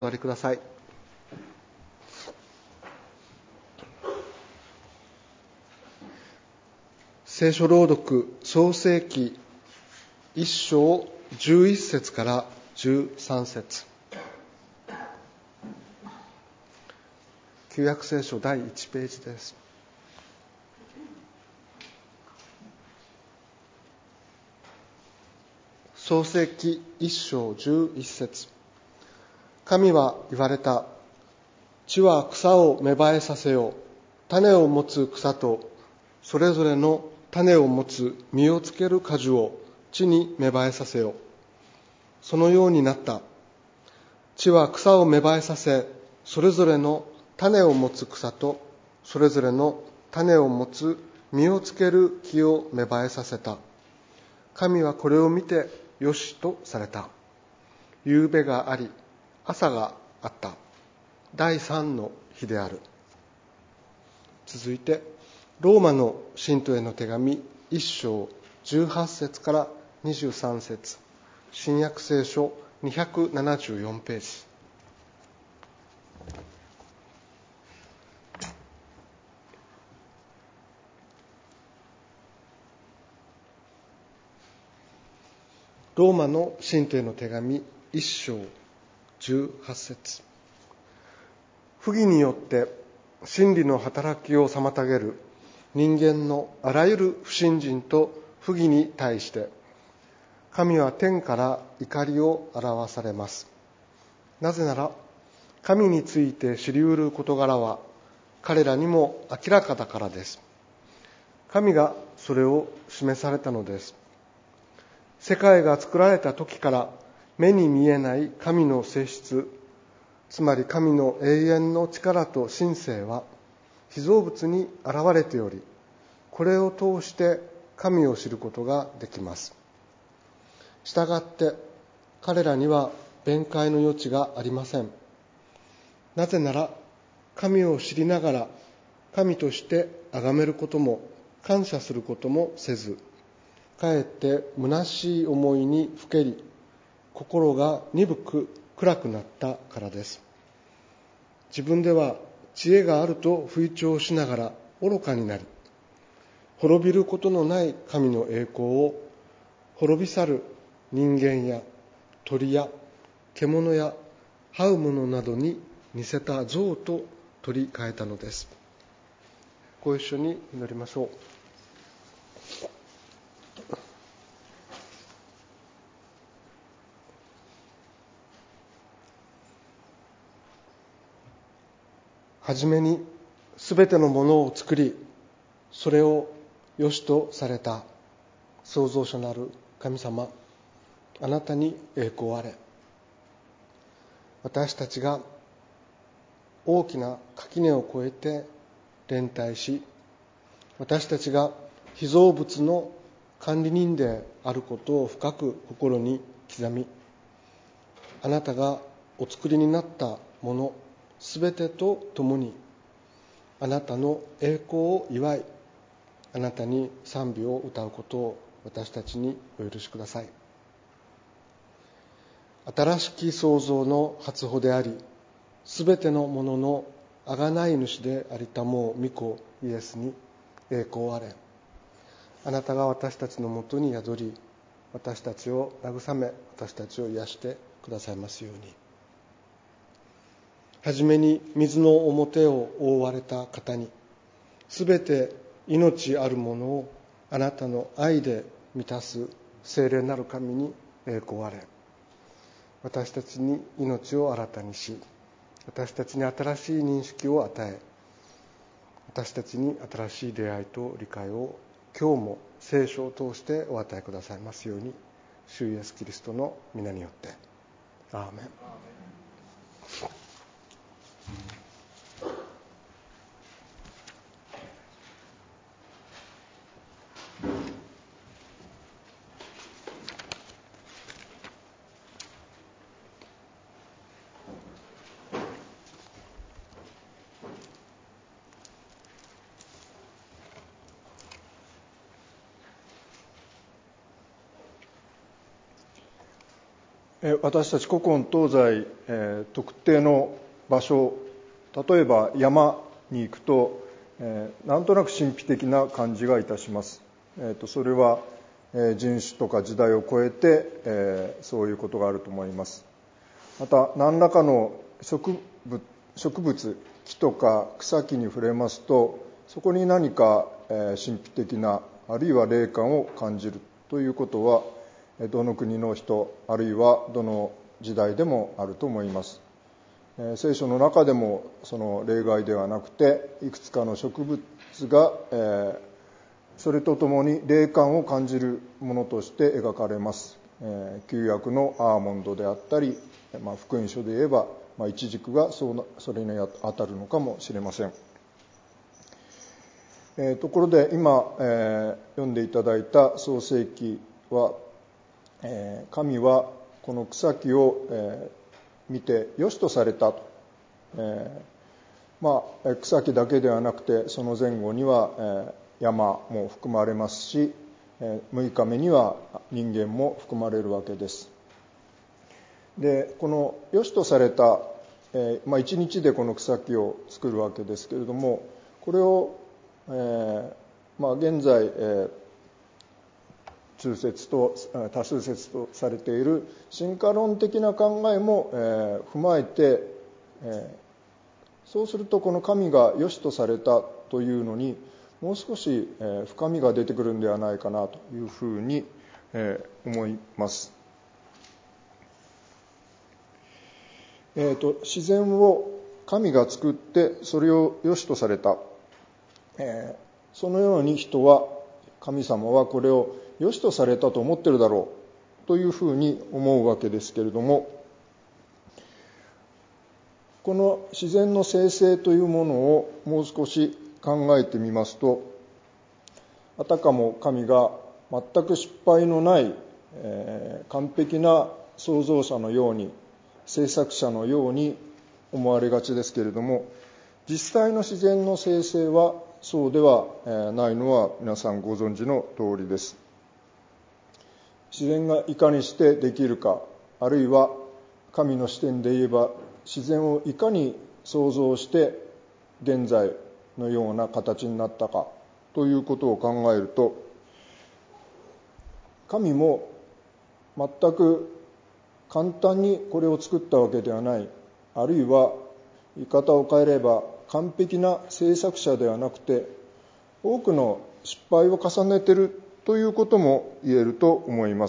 お座りください。聖書朗読、創世記1章11節から13節。旧約聖書第1ページです。創世記1章11節。神は言われた。地は草を芽生えさせよ。種を持つ草とそれぞれの種を持つ実をつける果樹を地に芽生えさせよ。そのようになった。地は草を芽生えさせ、それぞれの種を持つ草とそれぞれの種を持つ実をつける木を芽生えさせた。神はこれを見てよしとされた。夕べがあり、朝があった。第三の日である。続いて、ローマの信徒への手紙1章18節から23節。新約聖書274ページ。ローマの信徒への手紙1章18節。不義によって真理の働きを妨げる人間のあらゆる不信心と不義に対して神は天から怒りを表されます。なぜなら神について知り得る事柄は彼らにも明らかだからです。神がそれを示されたのです。世界が作られた時から目に見えない神の性質、つまり神の永遠の力と神性は被造物に現れており、これを通して神を知ることができます。したがって彼らには弁解の余地がありません。なぜなら神を知りながら神として崇めることも感謝することもせず、かえって虚しい思いにふけり、心が鈍く暗くなったからです。自分では知恵があると吹聴しながら愚かになり、滅びることのない神の栄光を滅び去る人間や鳥や獣や這うものなどに似せた像と取り替えたのです。ご一緒に祈りましょう。はじめにすべてのものを作り、それをよしとされた創造者なる神様、あなたに栄光あれ。私たちが大きな垣根を越えて連帯し、私たちが被造物の管理人であることを深く心に刻み、あなたがお作りになったものすべてと共にあなたの栄光を祝い、あなたに賛美を歌うことを私たちにお許しください。新しき創造の初歩であり、すべてのものの贖い主でありたもう御子イエスに栄光あれ。あなたが私たちのもとに宿り、私たちを慰め、私たちを癒してくださいますように。はじめに水の表を覆われた方に、すべて命あるものをあなたの愛で満たす聖霊なる神に栄光あれ。私たちに命を新たにし、私たちに新しい認識を与え、私たちに新しい出会いと理解を今日も聖書を通してお与えくださいますように、主イエスキリストの皆によってアーメン。 私たち古今東西、特定の場所、例えば山に行くと、なんとなく神秘的な感じがいたします。それは、人種とか時代を超えて、そういうことがあると思います。また何らかの植物、木とか草木に触れますと、そこに何か、神秘的なあるいは霊感を感じるということは、どの国の人あるいはどの時代でもあると思います。聖書の中でもその例外ではなくて、いくつかの植物が、それとともに霊感を感じるものとして描かれます。旧約のアーモンドであったり、福音書で言えば、イチジクがそれに当たるのかもしれません。ところで今、読んでいただいた創世記は、神はこの草木を、見て良しとされたと、草木だけではなくてその前後には、山も含まれますし、6日目には人間も含まれるわけです。でこの良しとされた、1日でこの草木を作るわけですけれども、これを、現在、多数説とされている進化論的な考えも、踏まえて、そうするとこの神が良しとされたというのにもう少し、深みが出てくるんではないかなというふうに、思います。自然を神が作ってそれを良しとされた、そのように人は、神様はこれを良しとされたと思ってるだろうというふうに思うわけですけれども、この自然の生成というものをもう少し考えてみますと、あたかも神が全く失敗のない、完璧な創造者のように、制作者のように思われがちですけれども、実際の自然の生成はそうではないのは皆さんご存知の通りです。自然がいかにしてできるか、あるいは神の視点で言えば自然をいかに創造して現在のような形になったかということを考えると、神も全く簡単にこれを作ったわけではない、あるいは言い方を変えれば完璧な制作者ではなくて、多くの失敗を重ねているということも言えると思います。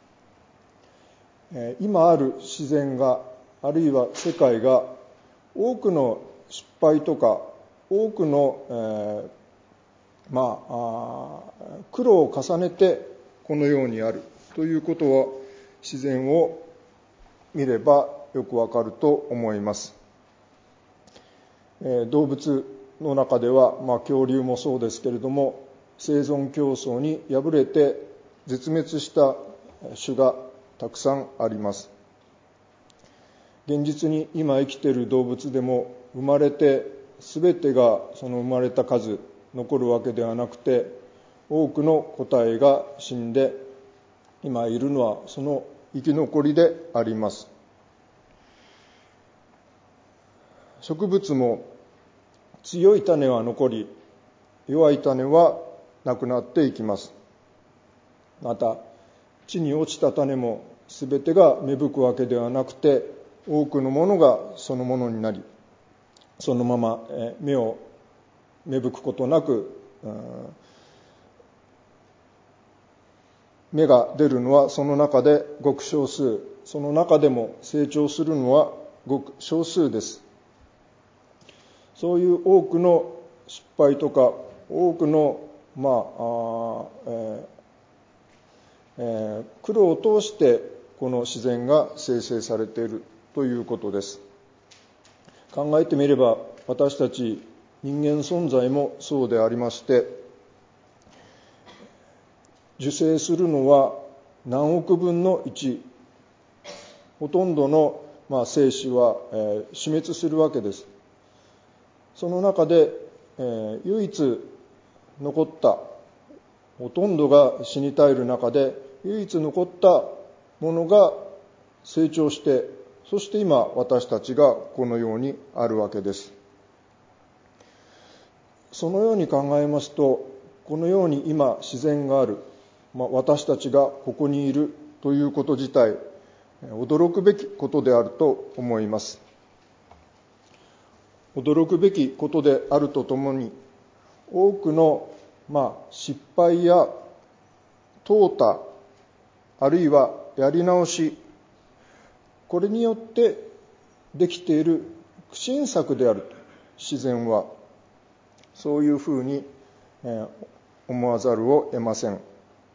今ある自然が、あるいは世界が多くの失敗とか多くの、苦労を重ねてこのようにあるということは、自然を見ればよくわかると思います。動物の中では、恐竜もそうですけれども、生存競争に敗れて絶滅した種がたくさんあります。現実に今生きている動物でも、生まれて全てがその生まれた数残るわけではなくて、多くの個体が死んで、今いるのはその生き残りであります。植物も強い種は残り、弱い種はなくなっていきます。また地に落ちた種も全てが芽吹くわけではなくて、多くのものがそのものになり、そのまま芽吹くことなく、芽が出るのはその中でごく少数、その中でも成長するのはごく少数です。そういう多くの失敗とか多くの苦労を通してこの自然が生成されているということです。考えてみれば、私たち人間存在もそうでありまして、受精するのは何億分の1、ほとんどの精子は死滅するわけです。その中で唯一残った、ほとんどが死に絶える中で唯一残ったものが成長して、そして今私たちがこのようにあるわけです。そのように考えますと、このように今自然がある、私たちがここにいるということ自体、驚くべきことであると思います。驚くべきことであるとともに、多くの失敗や淘汰、あるいはやり直し、これによってできている苦心作であると、自然はそういうふうに思わざるを得ません。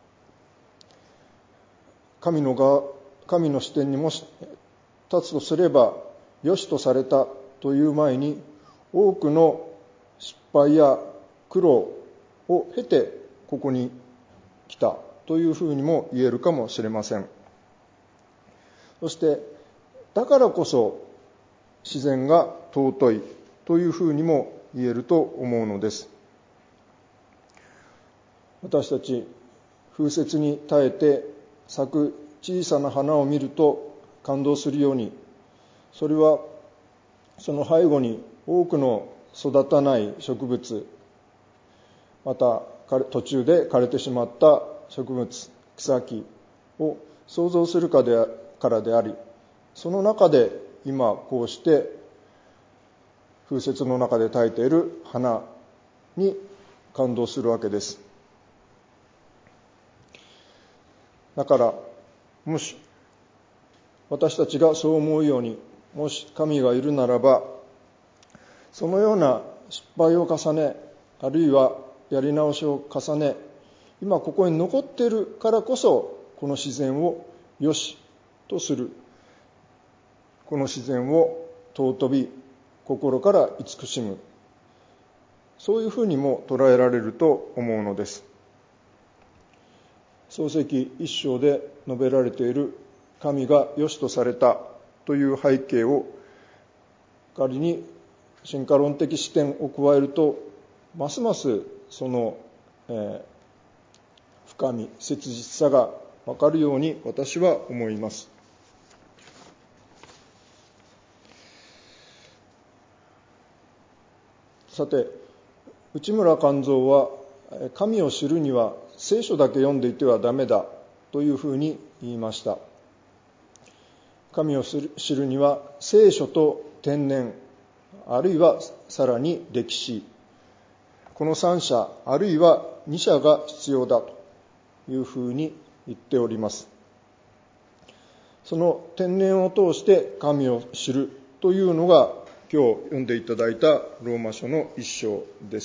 神の視点にも立つとすれば、良しとされたという前に、多くの失敗や苦労を経てここに来たというふうにも言えるかもしれません。そしてだからこそ自然が尊いというふうにも言えると思うのです。私たち風雪に耐えて咲く小さな花を見ると感動するように、それはその背後に多くの育たない植物、また途中で枯れてしまった植物、草木を想像するからであり、その中で今こうして風雪の中で耐えている花に感動するわけです。だからもし私たちがそう思うように、もし神がいるならば、そのような失敗を重ね、あるいはやり直しを重ね、今ここに残っているからこそ、この自然を良しとする、この自然を尊び心から慈しむ、そういうふうにも捉えられると思うのです。創世記一章で述べられている神が良しとされたという背景を仮に進化論的視点を加えると、ますますその、深み、切実さが分かるように私は思います。さて、内村勘三は神を知るには聖書だけ読んでいてはダメだというふうに言いました。神を知るには聖書と天然、あるいはさらに歴史、この3者あるいは2者が必要だというふうに言っております。その天然を通して神を知るというのが今日読んでいただいたローマ書の1章です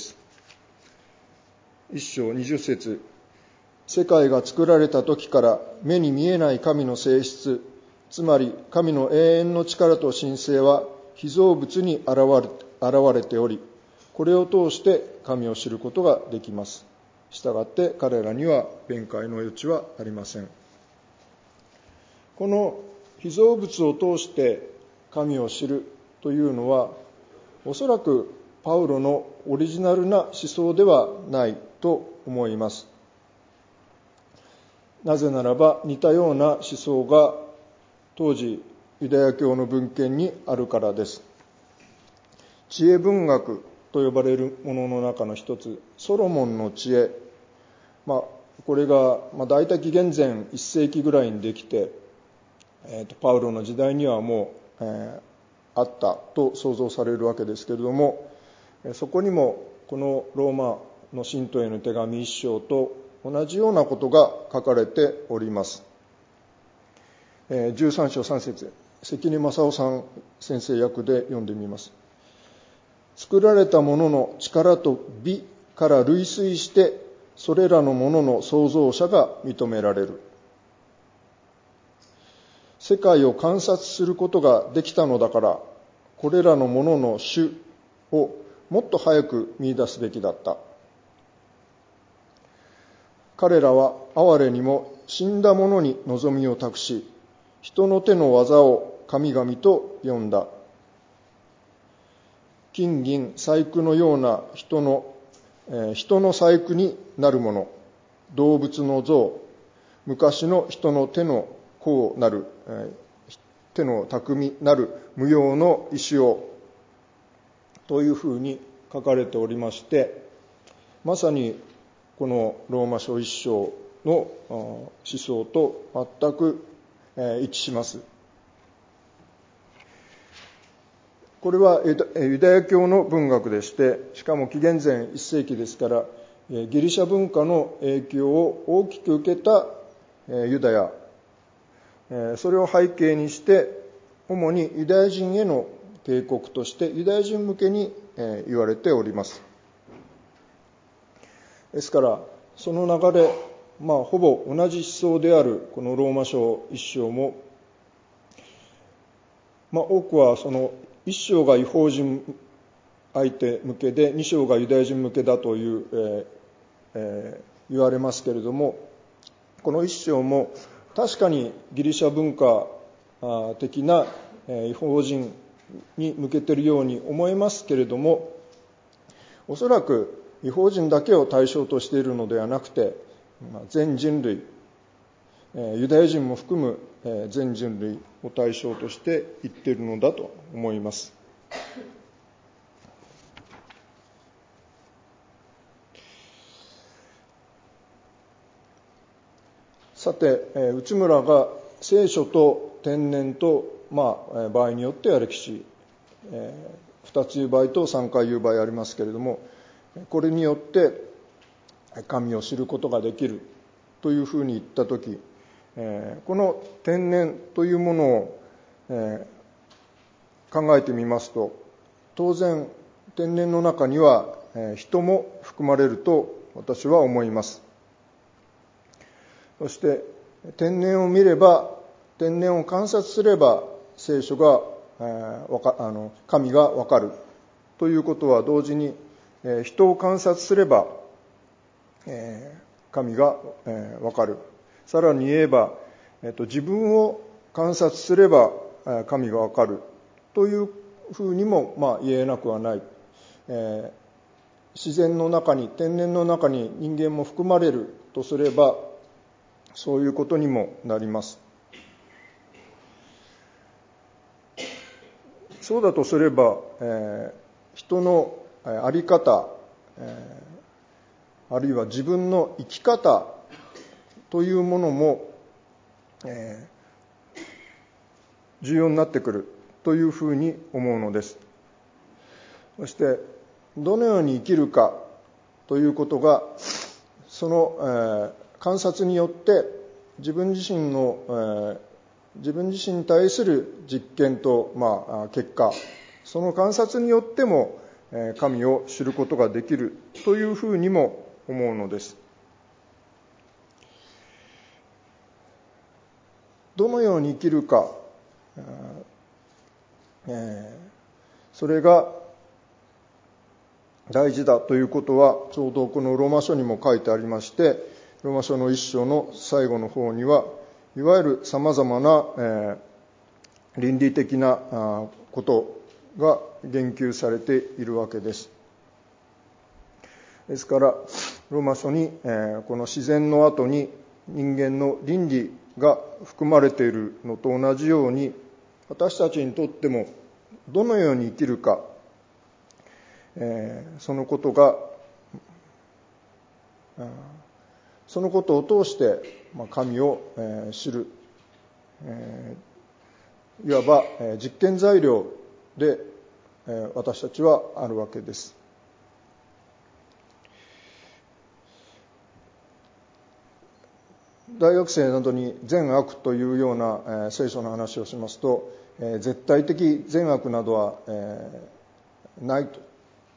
。1章20節、世界が作られた時から目に見えない神の性質、つまり神の永遠の力と神性は被造物に現れており、これを通して神を知ることができます。したがって彼らには弁解の余地はありません。この被造物を通して神を知るというのは、おそらくパウロのオリジナルな思想ではないと思います。なぜならば似たような思想が当時ユダヤ教の文献にあるからです。知恵文学と呼ばれるものの中の一つ、ソロモンの知恵、これが大体紀元前1世紀ぐらいにできて、パウロの時代にはもう、あったと想像されるわけですけれども、そこにもこのローマの信徒への手紙1章と同じようなことが書かれております。13章3節、関根正夫さん先生訳で読んでみます。作られたものの力と美から類推して、それらのものの創造者が認められる。世界を観察することができたのだから、これらのものの種をもっと早く見出すべきだった。彼らは哀れにも死んだ者に望みを託し、人の手の技を神々と呼んだ。金銀細工のような人の細工になるもの、動物の像、昔の人の手の甲なる手の巧みなる無用の石をというふうに書かれておりまして、まさにこのローマ書1章の思想と全く一致します。これはユダヤ教の文学でして、しかも紀元前1世紀ですから、ギリシャ文化の影響を大きく受けたユダヤ、それを背景にして、主にユダヤ人への警告としてユダヤ人向けに言われております。ですからその流れ、ほぼ同じ思想であるこのローマ書1章も、多くはその1章が異邦人相手向けで2章がユダヤ人向けだという、言われますけれども、この1章も確かにギリシャ文化的な異邦人に向けているように思えますけれども、おそらく異邦人だけを対象としているのではなくて、全人類、ユダヤ人も含む全人類を対象として言っているのだと思います。さて、内村が聖書と天然と、場合によっては歴史、2つ言う場合と3回言う場合ありますけれども、これによって神を知ることができるというふうに言ったとき、この天然というものを、考えてみますと、当然天然の中には人も含まれると私は思います。そして天然を見れば、天然を観察すれば聖書が神がわかるということは同時に、人を観察すれば神がわかる。さらに言えば、自分を観察すれば神がわかるというふうにも言えなくはない。自然の中に、天然の中に人間も含まれるとすれば、そういうことにもなります。そうだとすれば、人の在り方、あるいは自分の生き方というものも、重要になってくるというふうに思うのです。そしてどのように生きるかということが、その、観察によって自分自身に対する実験と、結果、その観察によっても神を知ることができるというふうにも思うのです。どのように生きるか、それが大事だということは、ちょうどこのローマ書にも書いてありまして、ローマ書の1章の最後の方には、いわゆる様々な、倫理的なことが言及されているわけです。ですから、ローマ書に、この自然の後に人間の倫理が含まれているのと同じように、私たちにとってもどのように生きるか、そのことを通して神を知る、いわば実験材料で私たちはあるわけです。大学生などに善悪というような聖書の話をしますと、絶対的善悪などはないと、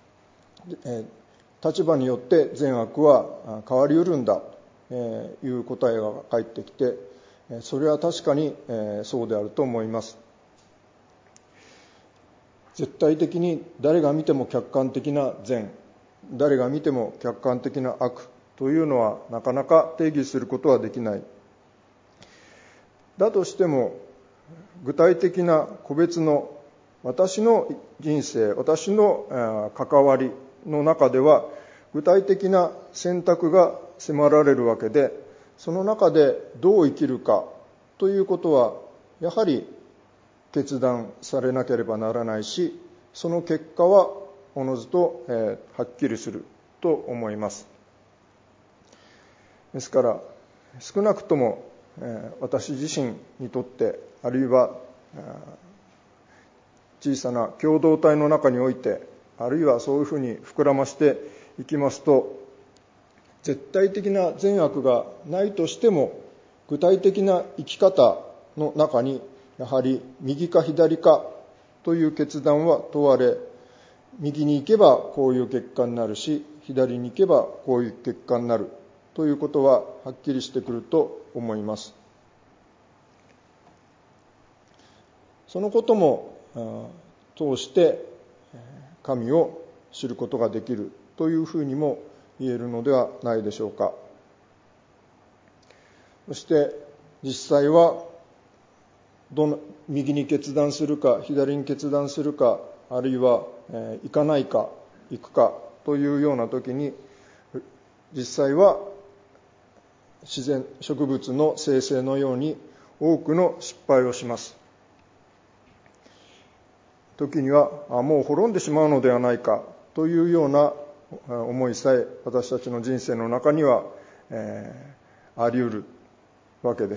立場によって善悪は変わりうるんだという答えが返ってきて、それは確かにそうであると思います。絶対的に誰が見ても客観的な善、誰が見ても客観的な悪というのはなかなか定義することはできない。だとしても、具体的な個別の私の人生、私の関わりの中では、具体的な選択が迫られるわけで、その中でどう生きるかということは、やはり決断されなければならないし、その結果はおのずとはっきりすると思います。ですから少なくとも私自身にとって、あるいは小さな共同体の中において、あるいはそういうふうに膨らましていきますと、絶対的な善悪がないとしても、具体的な生き方の中にやはり右か左かという決断は問われ、右に行けばこういう結果になるし、左に行けばこういう結果になるということははっきりしてくると思います。そのことも通して神を知ることができるというふうにも言えるのではないでしょうか。そして実際は右に決断するか左に決断するか、あるいは行かないか行くかというような時に、実際は植物の生成のように多くの失敗をします。時にはもう滅んでしまうのではないかというような思いさえ私たちの人生の中にはあり得るわけです。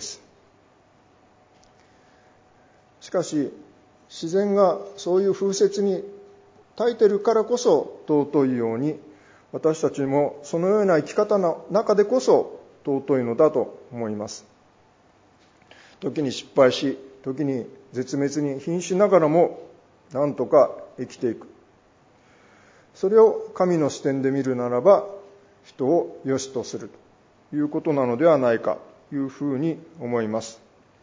しかし自然がそういう風雪に耐えているからこそ尊いように、私たちもそのような生き方の中でこそ尊いのだと思います。時に失敗し、時に絶滅に瀕しながらもなんとか生きていく。それを神の視点で見るならば、人を良しとするということなのではないかというふうに思います。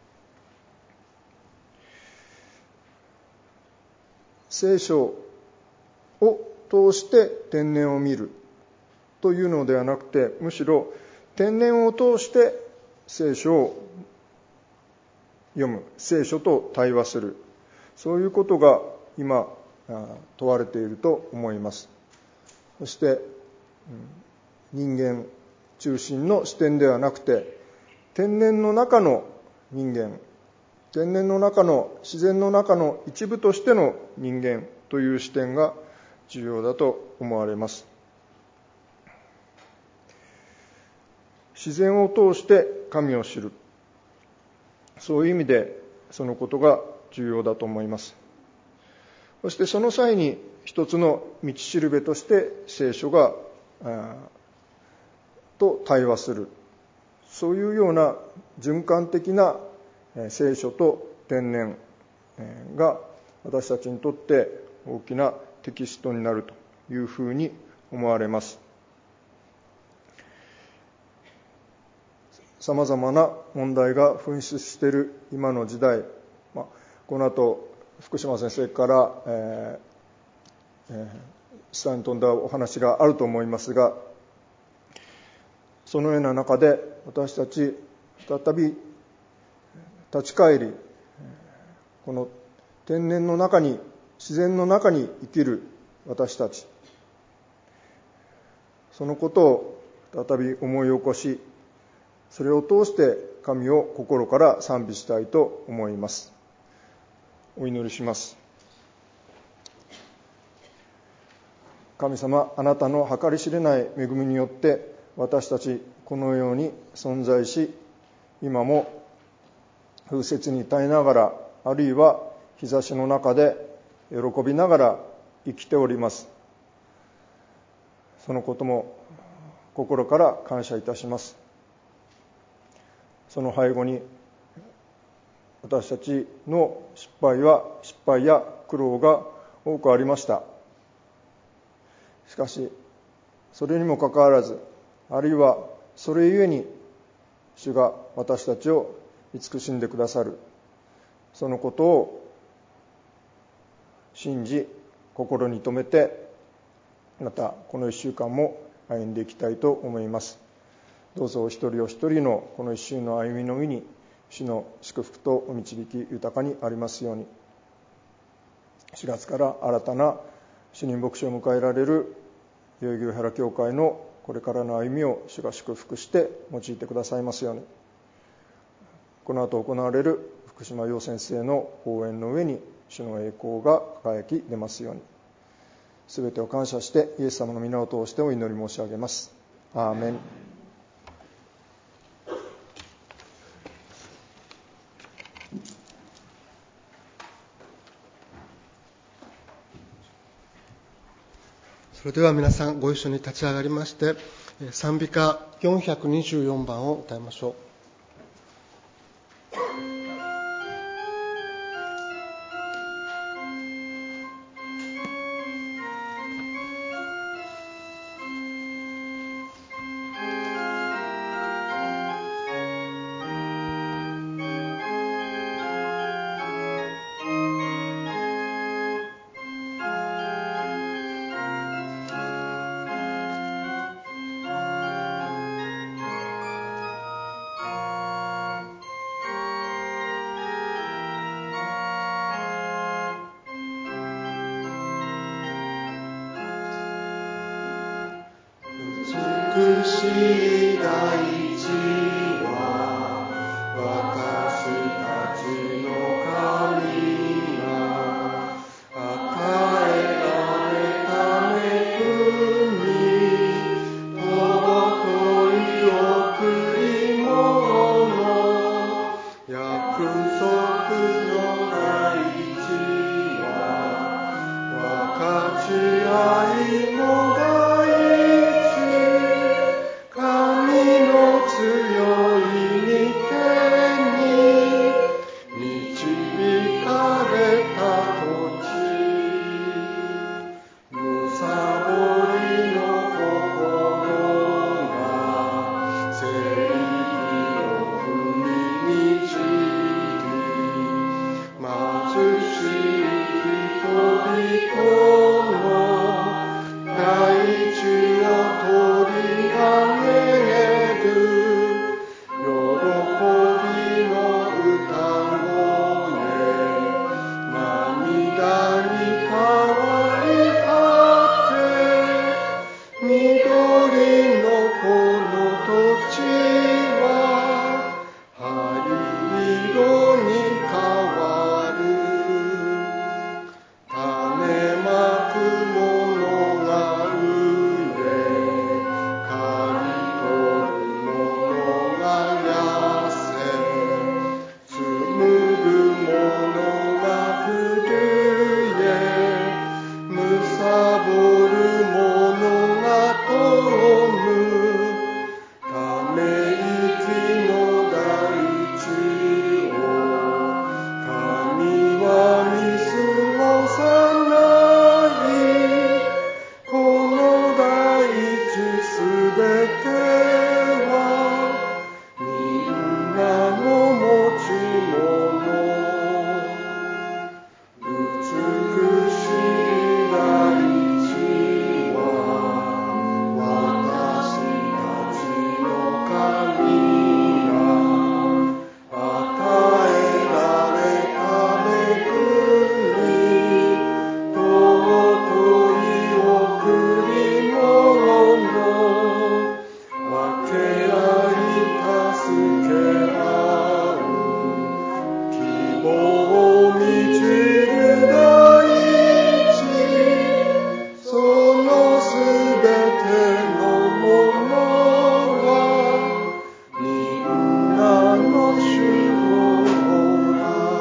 聖書を通して天然を見るというのではなくて、むしろ天然を通して聖書を読む、聖書と対話する、そういうことが今問われていると思います。そして人間中心の視点ではなくて、天然の中の人間、天然の中の自然の中の一部としての人間という視点が重要だと思われます。自然を通して神を知る、そういう意味でそのことが重要だと思います。そしてその際に一つの道しるべとして聖書がと対話する、そういうような循環的な聖書と天然が私たちにとって大きなテキストになるというふうに思われます。さまざまな問題が噴出している今の時代、この後福島先生から下に飛んだお話があると思いますが、そのような中で私たち再び立ち返り、この天然の中に、自然の中に生きる私たち、そのことを再び思い起こし、それを通して神を心から賛美したいと思います。お祈りします。神様、あなたの計り知れない恵みによって私たちこのように存在し、今も風雪に耐えながら、あるいは日差しの中で喜びながら生きております。そのことも心から感謝いたします。その背後に私たちの失敗や苦労が多くありました。しかしそれにもかかわらず、あるいはそれゆえに主が私たちを慈しんでくださる、そのことを信じ心に留めて、またこの1週間も歩んでいきたいと思います。どうぞお一人お一人のこの1週の歩みの上に主の祝福とお導き豊かにありますように。4月から新たな主任牧師を迎えられる代々木上原教会のこれからの歩みを主が祝福して用いてくださいますように。この後行われる福福島陽先生の講演の上に主の栄光が輝き出ますように。すべてを感謝してイエス様の皆を通してお祈り申し上げます。アーメン。 それでは皆さんご一緒に立ち上がりまして賛美歌424番を歌いましょう。 美しい大地は私たちの神が与えられた恵み、尊い贈り物、約束の大地は分かち合いも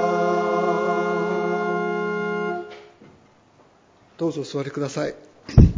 どうぞお座りください。